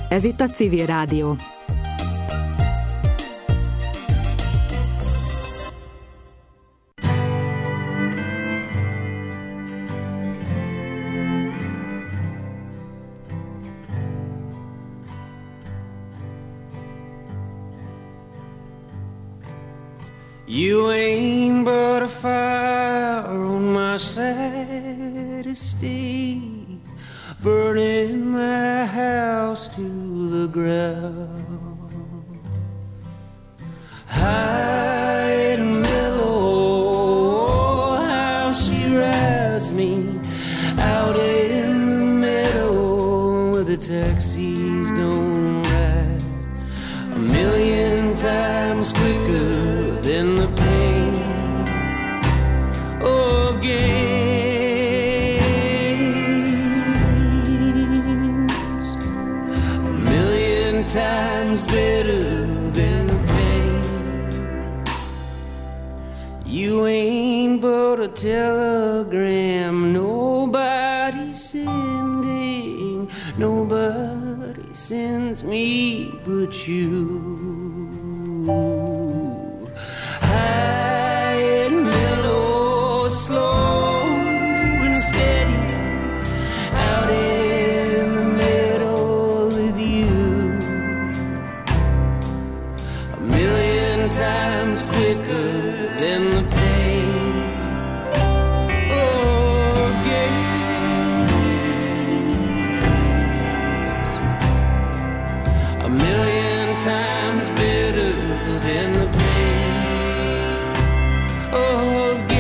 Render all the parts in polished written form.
Ez itt a Civil Rádió. You ain't but a fire on my saddest state, burning my house to the ground. High and mellow, how she rides me out in the meadow where the taxis don't ride. A million times quicker than the pain of games. A million times better than the pain. You ain't but a telegram, nobody sending, nobody sends me but you. High and mellow, slow and steady, out in the meadow with you. A million times quicker than the pain of games. A million times better than the pain of games.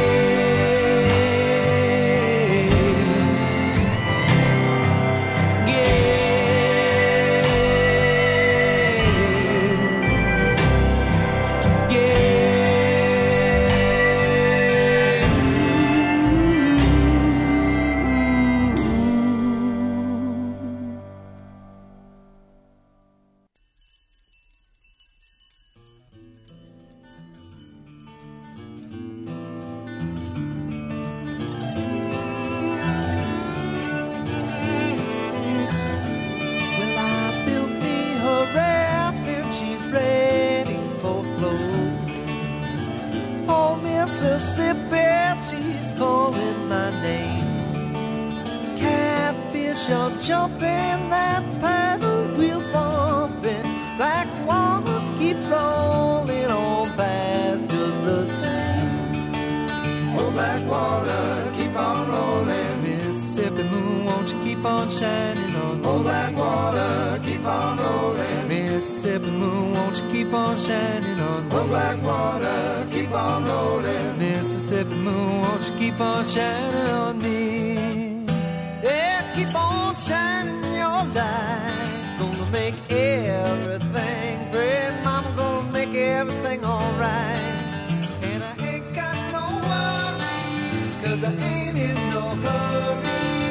Mississippi, she's calling my name. Catfish are jumping, that paddle wheel bumping. Black water keep rolling on past just the same. Oh, black water keep on rolling. Mississippi moon, won't you keep on shining on me? Oh, black water keep on rolling. Mississippi moon, won't you keep on shining on me? Oh, black water keep on rolling. Mississippi moon, won't you keep on shining on me? Yeah, keep on shining your light. Gonna make everything great. Mama gonna make everything alright. And I ain't got no worries, 'cause I ain't in no hurry.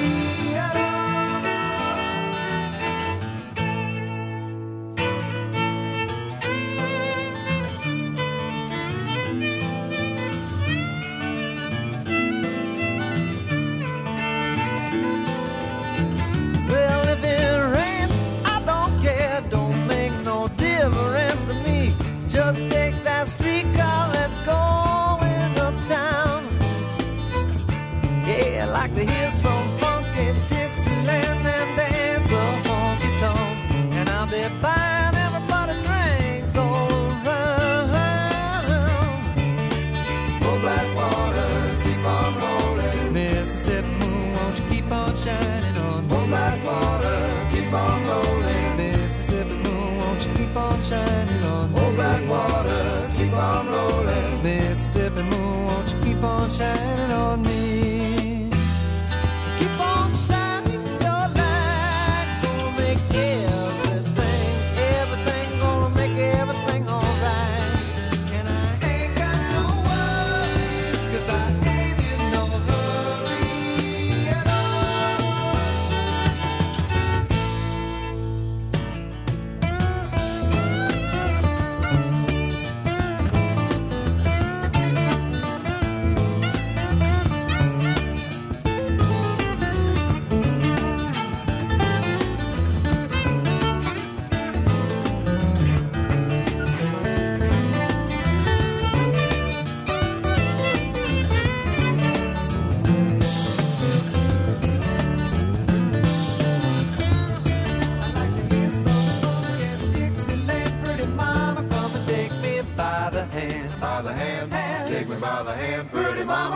Just take that streetcar, let's go in uptown. Yeah, I like to hear some funky Dixieland and dance a honky tonk. And I'll be buying everybody drinks all around. Oh, black water, keep on rolling. Mississippi moon, won't you keep on shining on me? Oh, black water, keep on rolling. Mississippi moon, won't you keep on shining on me? Oh, black water, keep on rolling. Mississippi moon, won't you keep on shining on me? Keep on shining your light. Gonna make everything, everything, gonna make everything alright. And I ain't got no worries, 'cause I ain't in no hurry at all.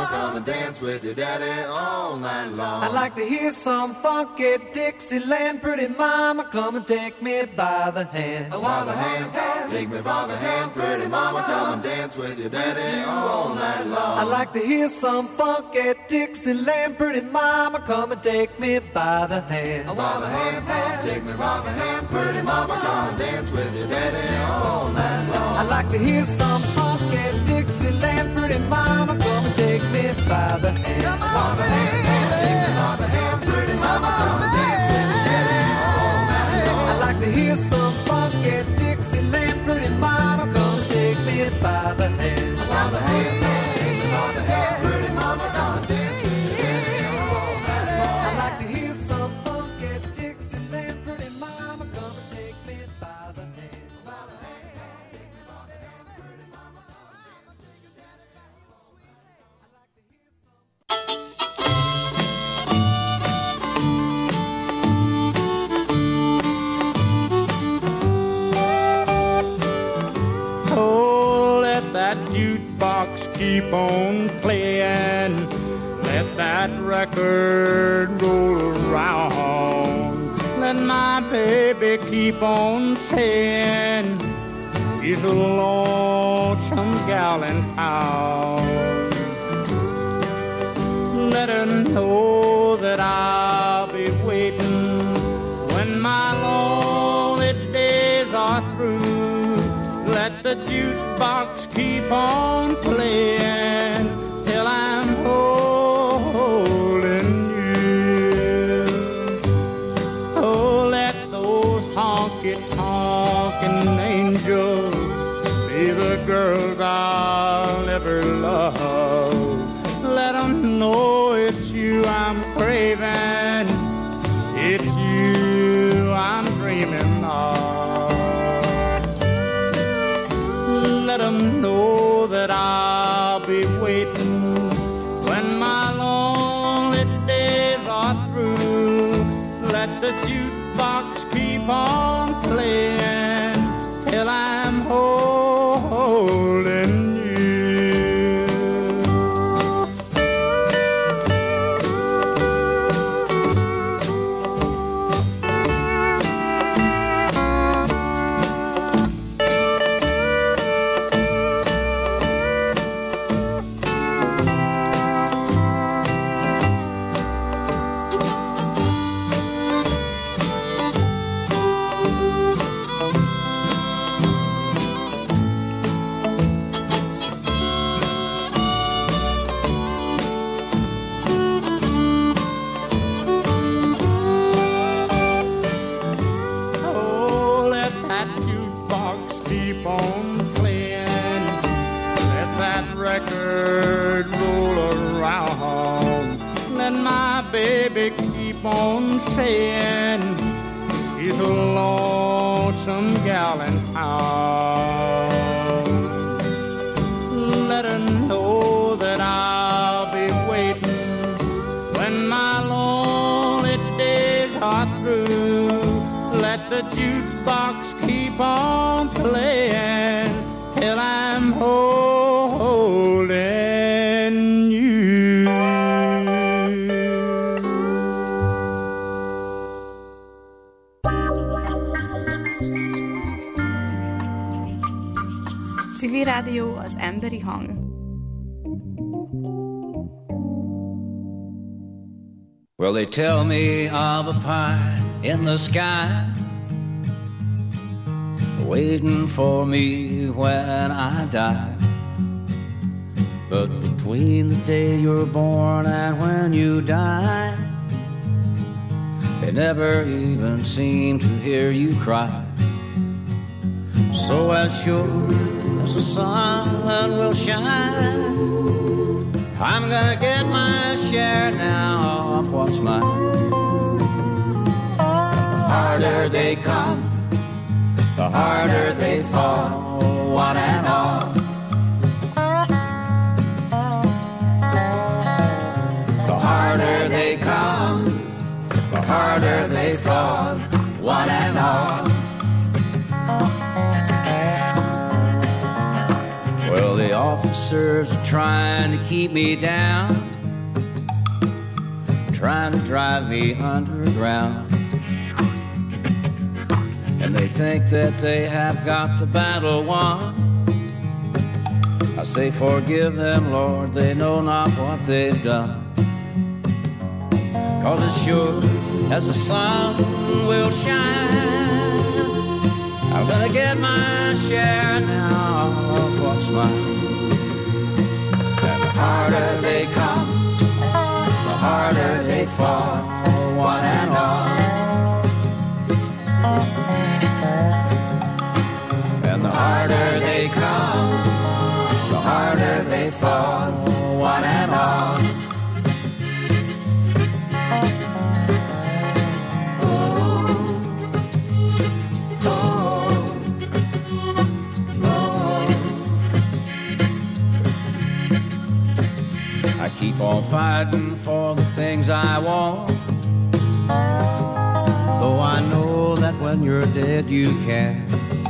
mama, come and dance with your daddy all night long. I'd like to hear some funky Dixieland. Pretty mama, come and take me by the hand. By the hand, take me by the hand. Pretty mama, come and dance with your daddy all night long. I'd like to hear some funky Dixieland. Pretty mama, come and take me by the hand. By the hand, take me by the hand. Pretty mama, come and dance with your daddy all night long. I'd like to hear some funky Dixieland. Pretty mama, come and take me by the hand. Come on, baby, take me by the hand. Pretty mama, come and dance with your daddy all night long. I'd like to hear some funky Dixieland. Pretty mama, come and take me by the hand. By the hand, take me by the hand. Pretty mama, come and dance with your daddy all night long. I'd like to hear some funky Dixieland. Pretty mama, come and take me by the hand. By the hand, take me by the hand. Pretty mama, come and dance with your daddy all sweet. I'd like to hear some. Oh, let that jukebox keep on playing. Let that record roll around. Let my baby keep on saying she's a lonesome gal in town. Let her know that I'll be waiting when my lonely days are through. Let the jukebox keep on playing till I'm holding you. Oh, let those honky-tonkin' angels be the girls I'll ever love. Let them know it's you I'm craving, it's you I'm dreaming of. Let them know that I'll be waiting when my lonely days are through. Let the jukebox keep on playing till I'm holding you. Baby, keep on saying she's a lonesome gal in town. Let her know that I'll be waiting when my lonely days are through. Let the jukebox keep on playing till I'm holding you. Civil Rádió, az emberi hang. Well, they tell me of a pie in the sky waiting for me when I die. But between the day you're born and when you die, they never even seem to hear you cry. So as sure as the sun will shine, I'm gonna get my share now of what's mine. The harder they come, the harder they fall, one and all. The harder they come, the harder they fall, one and all. Well, they often oppressors are trying to keep me down, trying to drive me underground. And they think that they have got the battle won. I say forgive them, Lord, they know not what they've done. 'Cause as sure as the sun will shine, I'm gonna get my share now of what's mine. And the harder they come, the harder they fall, one and all. And the harder they come, the harder they fall, one and all. I keep on fighting for the things I want, though I know that when you're dead you can't.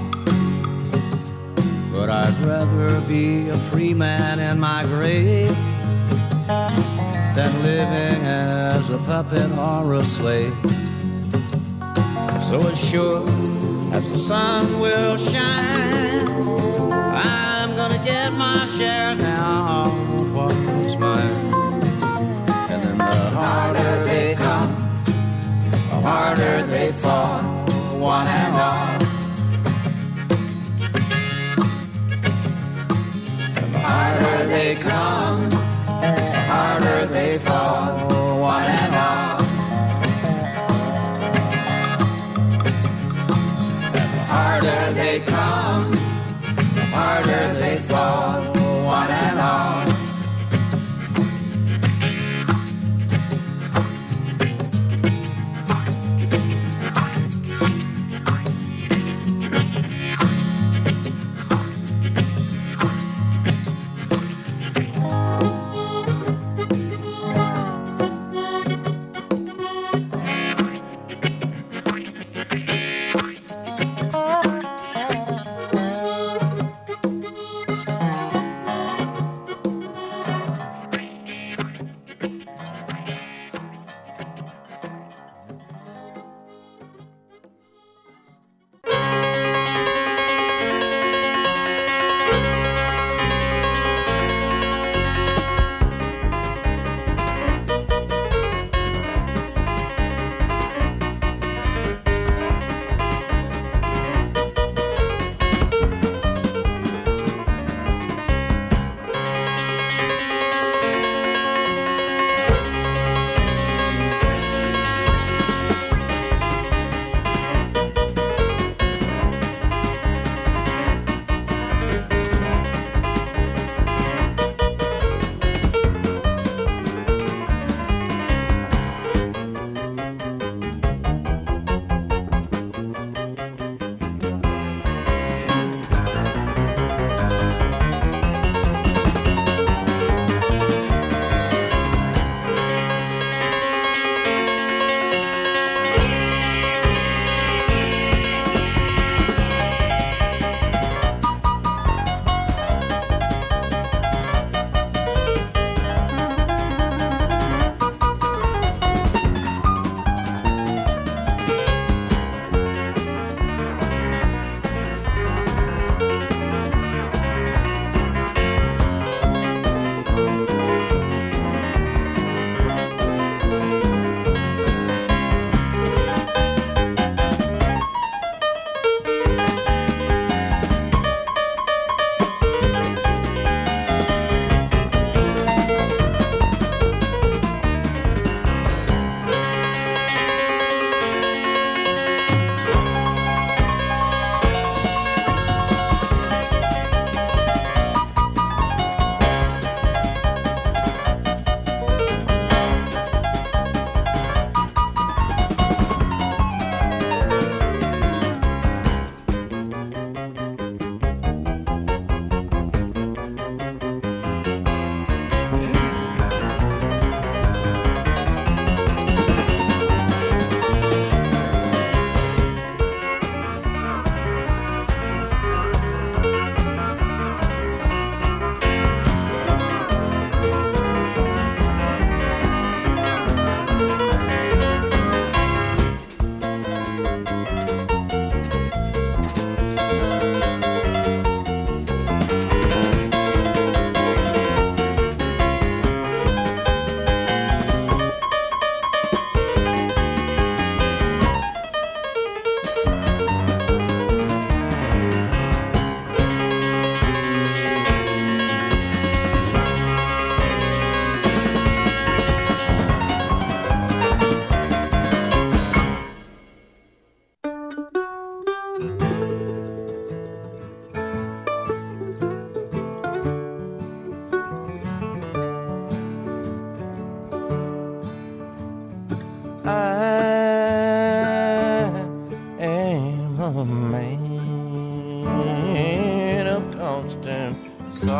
But I'd rather be a free man in my grave than living as a puppet or a slave. So as sure as the sun will shine, I'm gonna get my share now of what's mine. And then the harder they come, the harder they fall, one and all. And the harder they come, the harder they fall, one and all. And the harder they come, the harder they fall, one and all.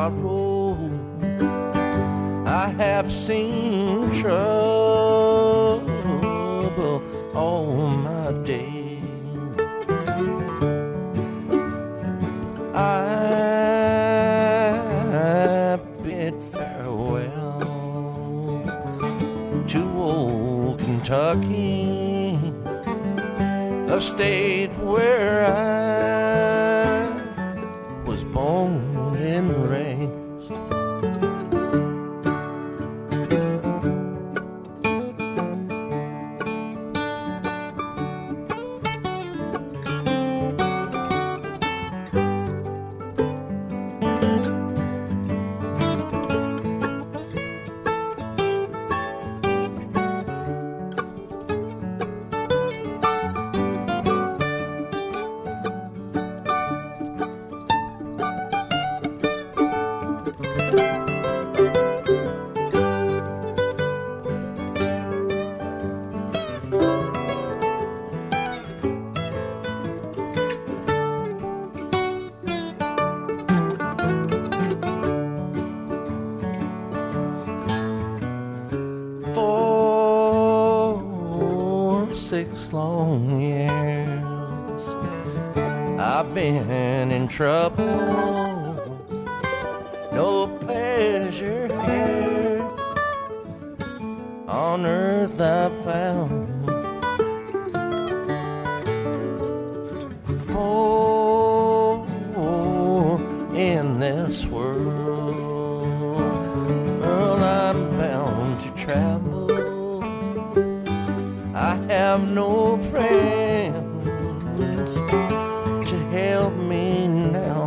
sorrow. I have seen trouble all my days. I bid farewell to old Kentucky, a state where I was born and raised. Long years I've been in trouble, no pleasure here on earth I found. For in this world I'm bound to travel. I have no friends to help me now.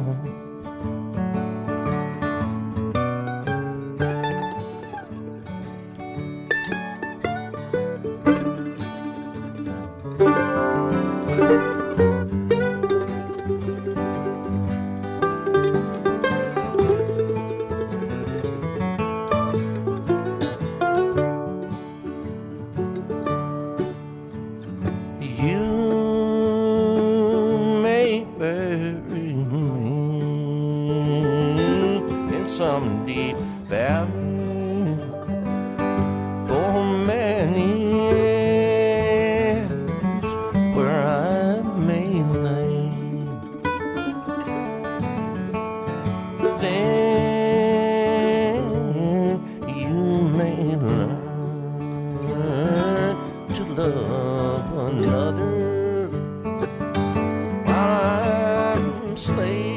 Some deep valley for many years where I may lay. Then you may learn to love another while I'm slave.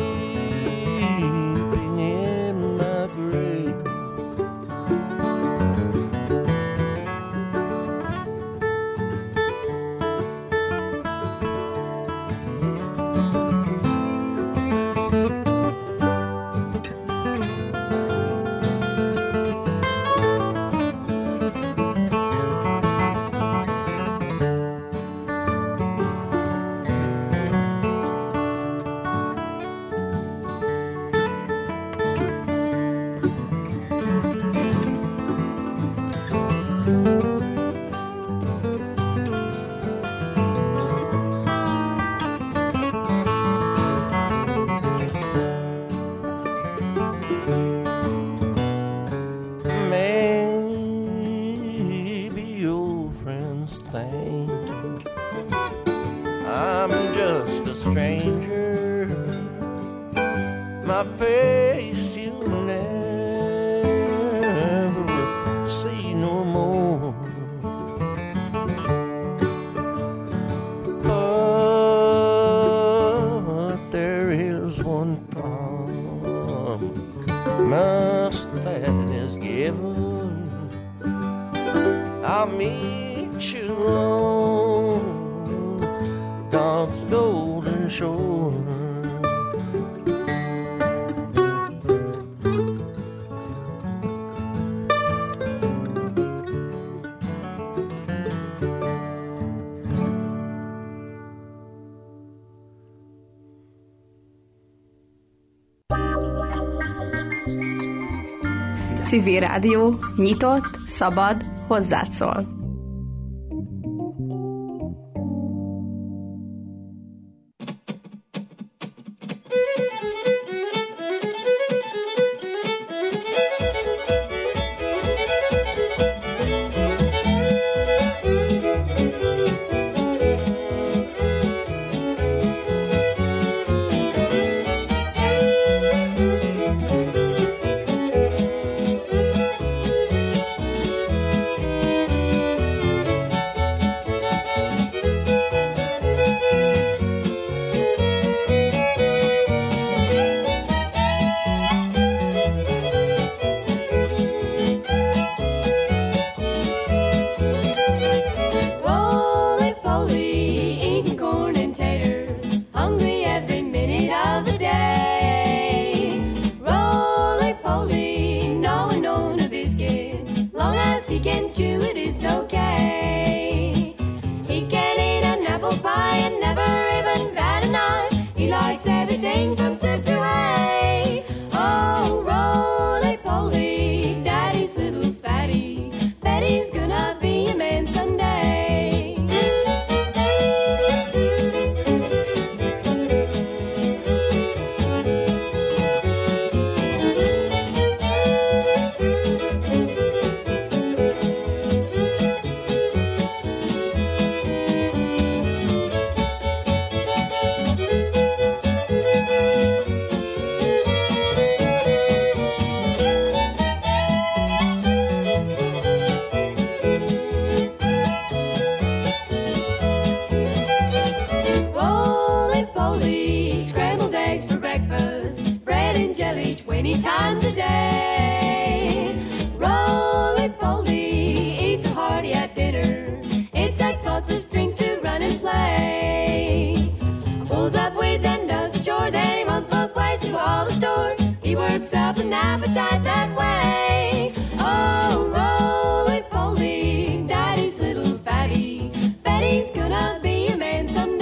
I'm just a stranger, my face you'll never see no more. But there is one promise that is given. I'll meet you alone, God's golden shore. Civil Rádió, nyitott, szabad, hozzád szól. 20 times a day. Roly-poly, eats a hearty at dinner. It takes lots of strength to run and play. Pulls up weeds and does the chores, and he runs both ways to all the stores. He works up an appetite that way. Oh, roly-poly, daddy's little fatty. Betty's gonna be a man someday.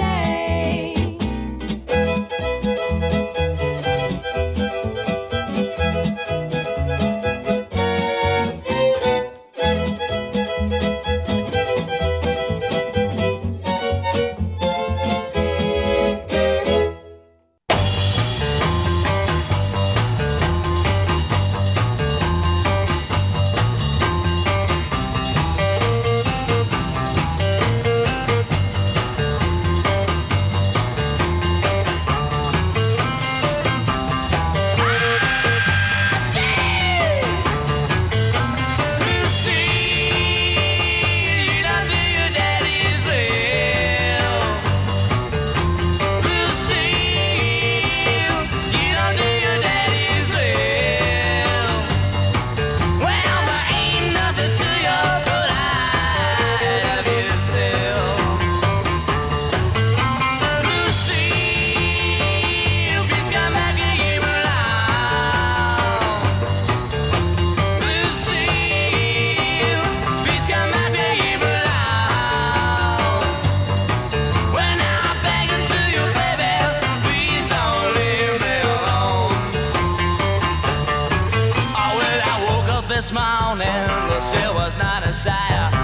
This morning, Lucille was not a sight.